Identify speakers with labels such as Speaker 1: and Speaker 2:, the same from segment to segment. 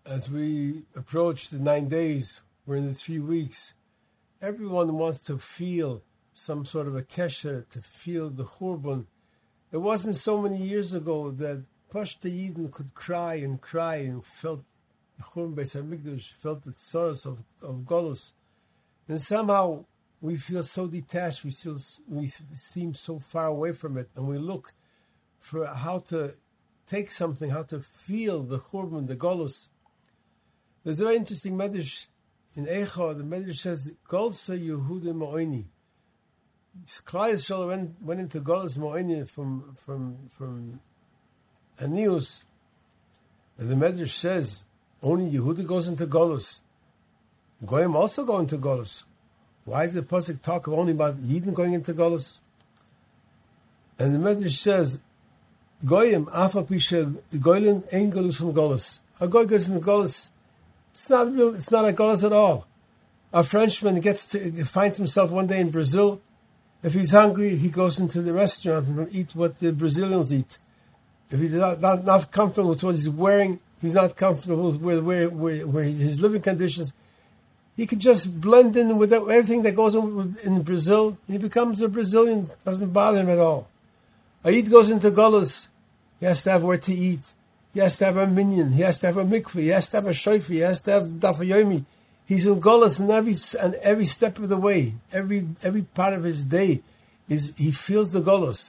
Speaker 1: As we approach the 9 days, we're in the 3 weeks, everyone wants to feel some sort of a kesher, to feel the churban. It wasn't so many years ago that Pashta Yidden could cry and felt the Churban Beis HaMikdash, felt the sorrows of Golus. And somehow we feel so detached, we seem so far away from it, and we look for how to take something, how to feel the Churban, the Golus. There's a very interesting medrash in Eicha. The medrash says, Golsa Yehuda Ma'oini. Klal Yisrael went into Golus Ma'oini from Anius. And the medrash says, only Yehuda goes into Golus. Goyim also go into Golus. Why does the pasuk talk only about Yidden going into Golus? And the medrash says, Goyim, Afa Pisha, Goylin, Ein Golus from Golus. A Goy goes into Golus. It's not a Golus at all. A Frenchman finds himself one day in Brazil. If he's hungry, he goes into the restaurant and eat what the Brazilians eat. If he's not comfortable with what he's wearing, he's not comfortable with where his living conditions, he could just blend in with everything that goes on in Brazil. He becomes a Brazilian. It doesn't bother him at all. A Yid goes into Golus. He has to have where to eat. He has to have a minyan. He has to have a mikveh. He has to have a shofar. He has to have daf yomi. He's in Golus, and every step of the way, every part of his day, he feels the Golus.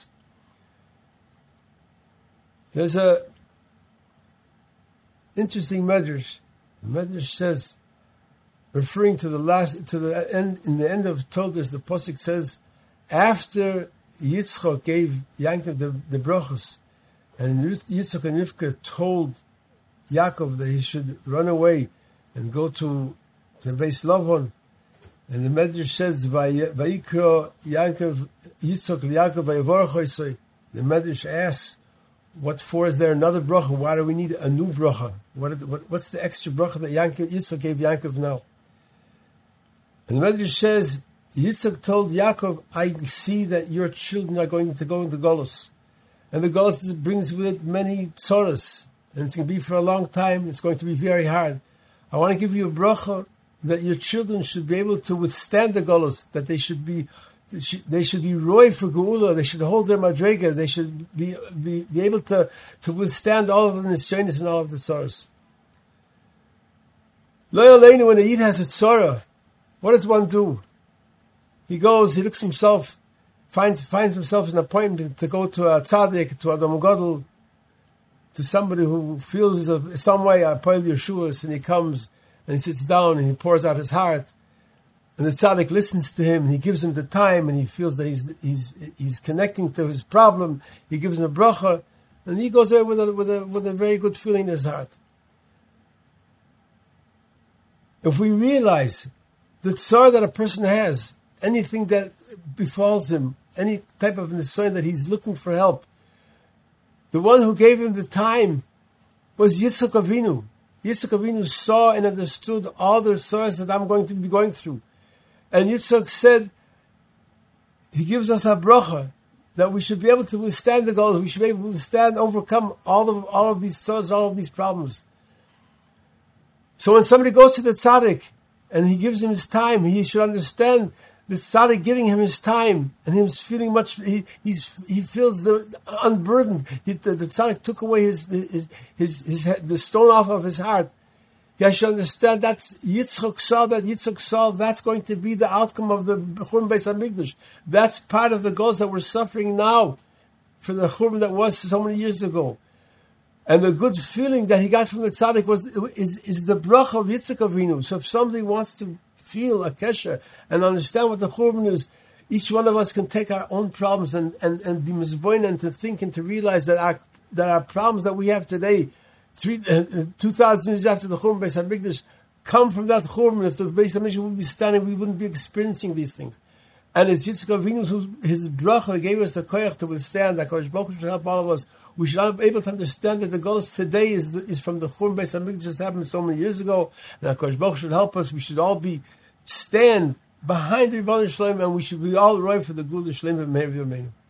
Speaker 1: There's a interesting medrash. The medrash says, referring to the end, in the end of Toldos, the pasuk says, after Yitzchak gave Yaakov the brachos, and Yitzchak and Rivka told Yaakov that he should run away and go to Beis Lavan, and the medrash says, Vayikra Yaakov Yitzchak Yaakov Vayavorach. The medrash asks, what for is there another bracha? Why do we need a new bracha? What's the extra bracha that Yitzchak gave Yaakov now? And the medrash says, Yitzchak told Yaakov, I see that your children are going to go into Golus. And the Golus brings with it many tzoros. And it's going to be for a long time. It's going to be very hard. I want to give you a bracha that your children should be able to withstand the Golus, that they should be roy for Geula, they should hold their madrega, they should be able to withstand all of the nisyonis and all of the tzoros. Lo Yaleinu, when a Yid has a tzora, what does one do? He goes, he looks himself, finds himself an appointment to go to a tzaddik, to a Adam Gadol, to somebody who feels some way a Poel Yeshuas, and he comes and he sits down and he pours out his heart, and the tzaddik listens to him and he gives him the time, and he feels that he's connecting to his problem. He gives him a bracha, and he goes away with a very good feeling in his heart. If we realize the tzar that a person has, anything that befalls him, any type of nisayon that he's looking for help, the one who gave him the time was Yitzchak Avinu. Yitzchak Avinu saw and understood all the tzars that I'm going to be going through. And Yitzchak said, he gives us a bracha, that we should be able to withstand the goal, we should be able to withstand, overcome all of these tzars, all of these problems. So when somebody goes to the tzaddik, and he gives him his time, he should understand the tzaddik giving him his time, and him feeling much. He feels unburdened. The tzaddik took away the stone off of his heart. He should understand that's Yitzchak saw that's going to be the outcome of the Churban Beis HaMikdash. That's part of the goals that we're suffering now for the Churban that was so many years ago. And the good feeling that he got from the tzaddik is the bracha of Yitzchak Avinu. So if somebody wants to feel a kesher and understand what the churban is, each one of us can take our own problems and be mizboin, and to think and to realize that our problems that we have today, 2,000 years after the Churban Beis HaMikdash, come from that churban. If the Beis HaMikdash would be standing, we wouldn't be experiencing these things. And it's Yitzchak Avinu, his bracha gave us the koyach to withstand. That Kodesh Baruch Hu should help all of us. We should be able to understand that the Golus today is from the Churban Beis HaMikdash that happened so many years ago. And Kodesh Baruch Hu should help us. We should all stand behind the Rebbeinu Shalom, and we should be all right for the Geula Shalom of Meir V'Yameinu.